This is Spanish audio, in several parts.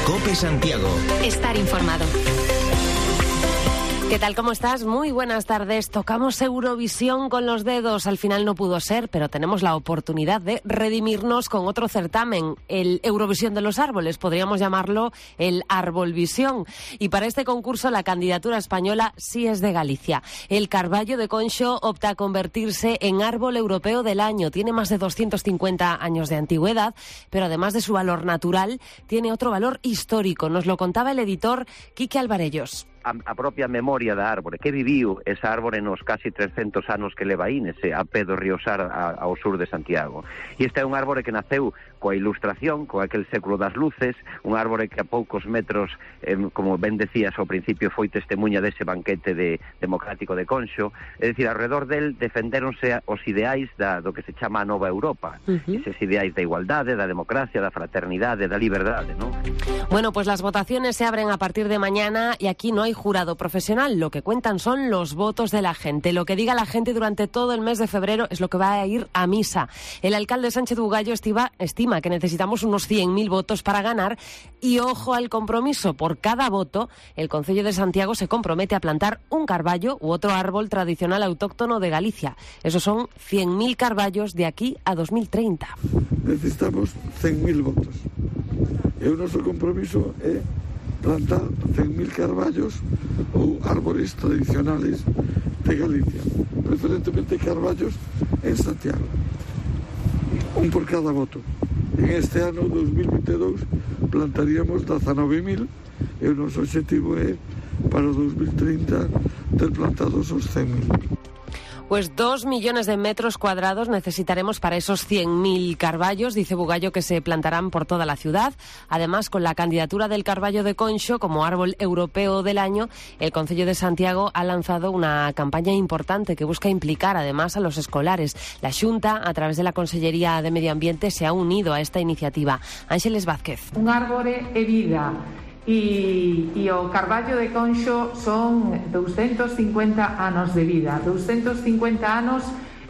COPE Santiago. Estar informado. ¿Qué tal? ¿Cómo estás? Muy buenas tardes. Tocamos Eurovisión con los dedos. Al final no pudo ser, pero tenemos la oportunidad de redimirnos con otro certamen, el Eurovisión de los Árboles. Podríamos llamarlo el Arbolvisión. Y para este concurso la candidatura española sí es de Galicia. El carballo de Conxo opta a convertirse en árbol europeo del año. Tiene más de 250 años de antigüedad, pero además de su valor natural, tiene otro valor histórico. Nos lo contaba el editor Quique Alvarellos. A propia memoria da árbore, que viviu esa árbore nos casi 300 anos que leva aí nese a pé do río Sar ao sur de Santiago. E este é un árbore que naceu coa ilustración, co aquel século das luces, un árbore que a poucos metros, como ben decías ao principio, foi testemunha dese banquete democrático de Conxo. É dicir, alrededor del defendéronse os ideais do que se chama a Nova Europa, eses ideais da igualdade, da democracia, da fraternidade, da liberdade, ¿no? Bueno, pues las votaciones se abren a partir de mañana y aquí no hay jurado profesional, lo que cuentan son los votos de la gente. Lo que diga la gente durante todo el mes de febrero es lo que va a ir a misa. El alcalde Sánchez Bugallo estima que necesitamos unos 100.000 votos para ganar y ojo al compromiso. Por cada voto, el Concello de Santiago se compromete a plantar un carballo u otro árbol tradicional autóctono de Galicia. Esos son 100.000 carballos de aquí a 2030. Necesitamos 100.000 votos. E o noso compromiso é plantar 100.000 carballos ou árboles tradicionales de Galicia, preferentemente carballos en Santiago, un por cada voto. En este ano 2022 plantaríamos 19.000 e o noso objetivo é para o 2030 ter plantados os 100.000. Pues 2 millones de metros cuadrados necesitaremos para esos 100.000 carballos, dice Bugallo, que se plantarán por toda la ciudad. Además, con la candidatura del carballo de Conxo como árbol europeo del año, el Concello de Santiago ha lanzado una campaña importante que busca implicar además a los escolares. La Xunta, a través de la Consellería de Medio Ambiente, se ha unido a esta iniciativa. Ángeles Vázquez. Un árbore é vida. E o carballo de Conxo son 250 anos de vida, 250 anos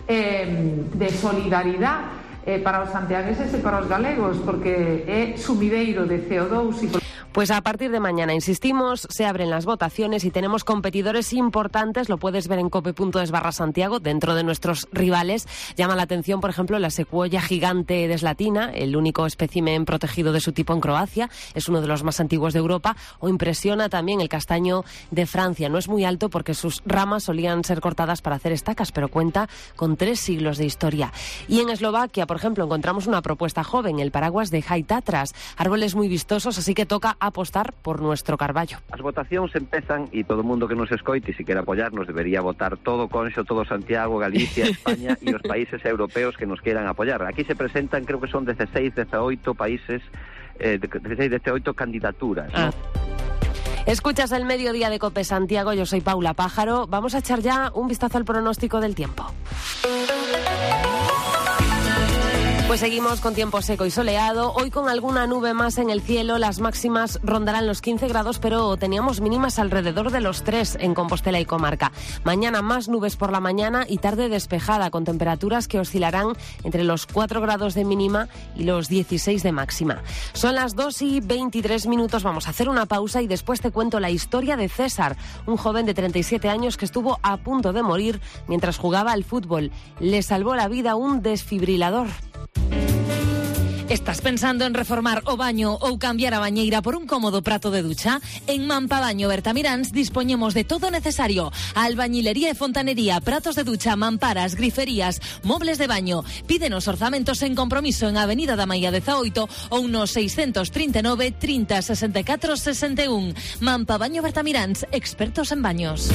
de solidaridade para os santiagueses e para os galegos, porque é sumideiro de CO2 e... Pues a partir de mañana, insistimos, se abren las votaciones y tenemos competidores importantes, lo puedes ver en cope.es/Santiago, dentro de nuestros rivales. Llama la atención, por ejemplo, la secuoya gigante deslatina, el único espécimen protegido de su tipo en Croacia, es uno de los más antiguos de Europa, o impresiona también el castaño de Francia. No es muy alto porque sus ramas solían ser cortadas para hacer estacas, pero cuenta con 3 siglos de historia. Y en Eslovaquia, por ejemplo, encontramos una propuesta joven, el paraguas de High Tatras, árboles muy vistosos, así que toca apostar por nuestro carballo. As votacións empezan e todo o mundo que nos escoite, se quere apoyarnos, debería votar todo Conxo, todo Santiago, Galicia, España e os países europeos que nos quieran apoyar. Aquí se presentan, creo que son 16, 18 países, 16, 18 candidaturas, ¿no? Escuchas el mediodía de COPE Santiago, yo soy Paula Pájaro. Vamos a echar ya un vistazo al pronóstico del tiempo. Pues seguimos con tiempo seco y soleado, hoy con alguna nube más en el cielo, las máximas rondarán los 15 grados, pero teníamos mínimas alrededor de los 3 en Compostela y comarca. Mañana más nubes por la mañana y tarde despejada, con temperaturas que oscilarán entre los 4 grados de mínima y los 16 de máxima. Son las 2:23, vamos a hacer una pausa y después te cuento la historia de César, un joven de 37 años que estuvo a punto de morir mientras jugaba al fútbol. Le salvó la vida un desfibrilador. Estás pensando en reformar o baño ou cambiar a bañeira por un cómodo prato de ducha? En Mampabaño Bertamiráns dispoñemos de todo necesario: albañilería e fontanería, pratos de ducha, mamparas, griferías, mobles de baño. Pídenos orzamentos en compromiso en Avenida da Maia 18 ou no 639 30 64 61. Mampabaño Bertamiráns, expertos en baños.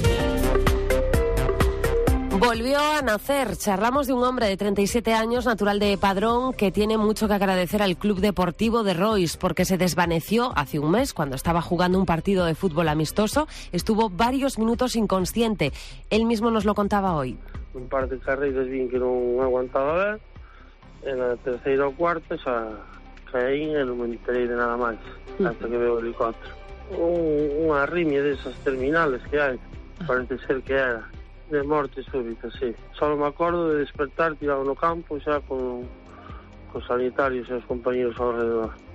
Volvió a nacer. Charlamos de un hombre de 37 años, natural de Padrón, que tiene mucho que agradecer al Club Deportivo de Rois, porque se desvaneció hace un mes cuando estaba jugando un partido de fútbol amistoso. Estuvo varios minutos inconsciente. Él mismo nos lo contaba hoy. Un par de carreiras vin que non aguantaba ben. En a terceira ou cuarta xa caí e non me enterei de nada máis hasta que veo o helicóptero. Unha arritmia desas terminales que hai, parece ser que era de morte súbita, sí. Só me acordo de despertar tirado no campo xa con sanitarios e os compañeros ao redor.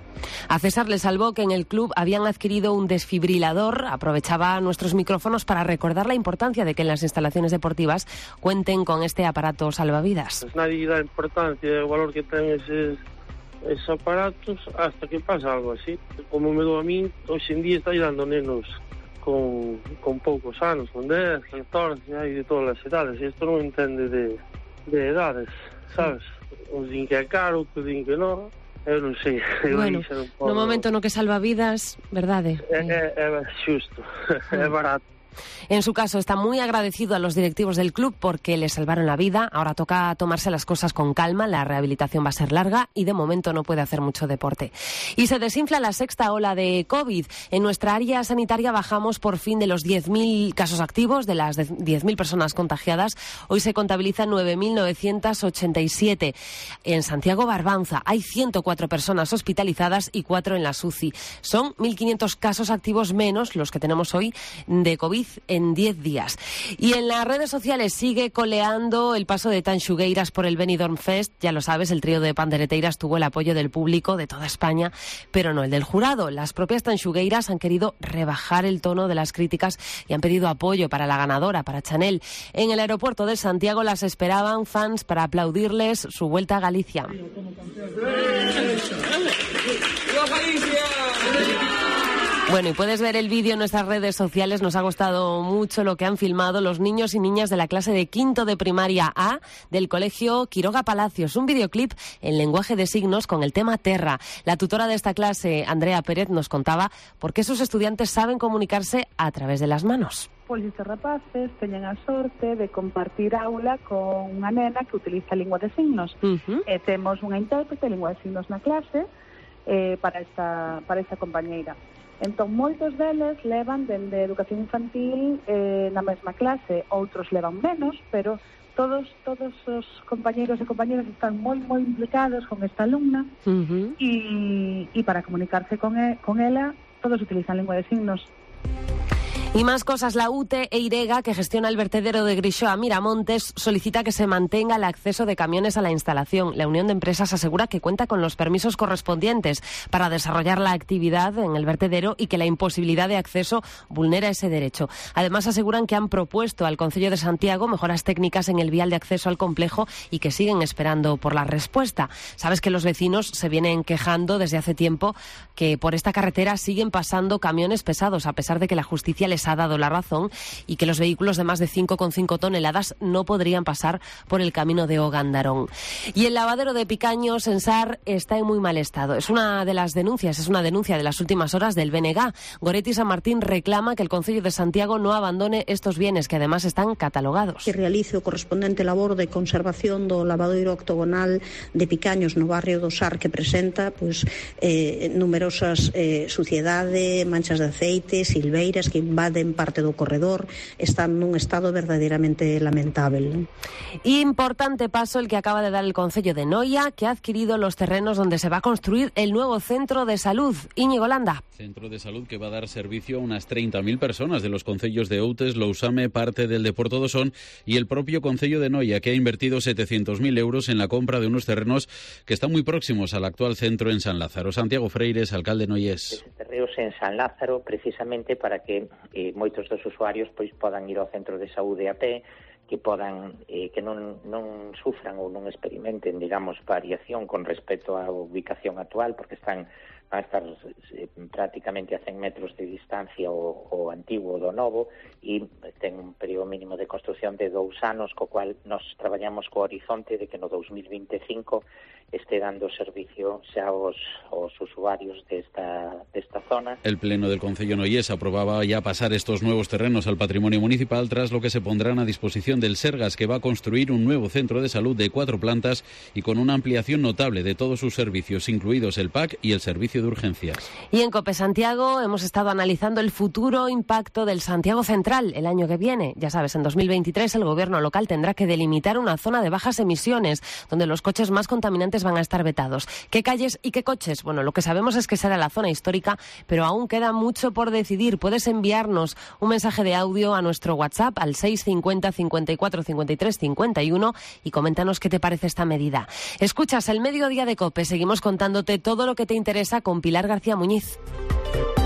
A César le salvó que en el club habían adquirido un desfibrilador. Aprovechaba nuestros micrófonos para recordar la importancia de que en las instalaciones deportivas cuenten con este aparato salvavidas. Pues nadie da importancia el valor que ten esos aparatos hasta que pasa algo así. Como me do a mí, hoy en día está dando nenos con poucos anos, con 10, 14, hai de todas as edades. Isto non entende de edades, sabes? Uns din que é caro, outros din que non. Eu non sei. Bueno, no momento no que salva vidas, verdade? É xusto, é barato. En su caso está muy agradecido a los directivos del club porque le salvaron la vida. Ahora toca tomarse las cosas con calma, la rehabilitación va a ser larga y de momento no puede hacer mucho deporte. Y se desinfla la sexta ola de COVID. En nuestra área sanitaria bajamos por fin de los 10.000 casos activos, de las 10.000 personas contagiadas. Hoy se contabilizan 9.987. En Santiago Barbanza hay 104 personas hospitalizadas y 4 en la UCI. Son 1.500 casos activos menos los que tenemos hoy de COVID en 10 días. Y en las redes sociales sigue coleando el paso de Tanxugueiras por el Benidorm Fest. Ya lo sabes, el trío de pandereteiras tuvo el apoyo del público de toda España, pero no el del jurado. Las propias Tanxugueiras han querido rebajar el tono de las críticas y han pedido apoyo para la ganadora, para Chanel. En el aeropuerto de Santiago las esperaban fans para aplaudirles su vuelta a Galicia. Bueno, y puedes ver el vídeo en nuestras redes sociales. Nos ha gustado mucho lo que han filmado los niños y niñas de la clase de quinto de primaria A del colegio Quiroga Palacios. Un videoclip en lenguaje de signos con el tema Terra. La tutora de esta clase, Andrea Pérez, nos contaba por qué sus estudiantes saben comunicarse a través de las manos. Pois estes rapaces teñen a sorte de compartir aula con unha nena que utiliza a lingua de signos. E temos unha intérprete de lingua de signos na clase para esta compañeira. Entón, moitos deles levan dende educación infantil na mesma clase, outros levan menos, pero todos os compañeiros e compañeras están moi implicados con esta alumna e para comunicarse con ela todos utilizan lingua de signos. Y más cosas, la UTE Eirega, que gestiona el vertedero de Grixoa Miramontes, solicita que se mantenga el acceso de camiones a la instalación. La Unión de Empresas asegura que cuenta con los permisos correspondientes para desarrollar la actividad en el vertedero y que la imposibilidad de acceso vulnera ese derecho. Además, aseguran que han propuesto al Concello de Santiago mejoras técnicas en el vial de acceso al complejo y que siguen esperando por la respuesta. Sabes que los vecinos se vienen quejando desde hace tiempo que por esta carretera siguen pasando camiones pesados, a pesar de que la justicia les ha dado la razón y que los vehículos de más de 5,5 toneladas no podrían pasar por el camino de Ogandarón. Y el lavadero de Picaños en Sar está en muy mal estado. Es una denuncia de las últimas horas del BNG. Goretti San Martín reclama que el Concello de Santiago no abandone estos bienes que además están catalogados. Que realice o correspondente labor de conservación do lavadoiro octogonal de Picaños no barrio do Sar, que presenta numerosas suciedade, manchas de aceite, silveiras que invaden parte do corredor, están nun estado verdadeiramente lamentable. Importante paso el que acaba de dar el Concello de Noia, que ha adquirido los terrenos donde se va a construir el nuevo centro de salud. Íñigo Landa. Centro de salud que va a dar servicio a unas 30.000 personas de los concellos de Outes, Lousame, parte del de Puerto Dosón y el propio Concello de Noia, que ha invertido 700.000 euros en la compra de unos terrenos que están muy próximos al actual centro en San Lázaro. Santiago Freires, alcalde noiés. Terreos en San Lázaro, precisamente para que moitos dos usuarios pois podan ir ao centro de saúde a pé, que podan que non sufran ou non experimenten, digamos, variación con respecto á ubicación actual, porque van a estar prácticamente a 100 metros de distancia o antigo do novo, e ten un período mínimo de construcción de 2 anos, co cual nos traballamos co horizonte de que no 2025 esté dando servicio xa aos usuarios desta zona. El Pleno del Concello noiés aprobaba ya pasar estos nuevos terrenos al patrimonio municipal, tras lo que se pondrán a disposición del Sergas, que va a construir un nuevo centro de salud de 4 plantas y con una ampliación notable de todos sus servicios, incluidos el PAC y el servicio de urgencias. Y en COPE Santiago hemos estado analizando el futuro impacto del Santiago Central el año que viene. Ya sabes, en 2023 el gobierno local tendrá que delimitar una zona de bajas emisiones, donde los coches más contaminantes parques van a estar vetados. ¿Qué calles y qué coches? Bueno, lo que sabemos es que será la zona histórica, pero aún queda mucho por decidir. Puedes enviarnos un mensaje de audio a nuestro WhatsApp al 650 54 53 51 y coméntanos qué te parece esta medida. Escuchas el Mediodía de COPE. Seguimos contándote todo lo que te interesa con Pilar García Muñiz.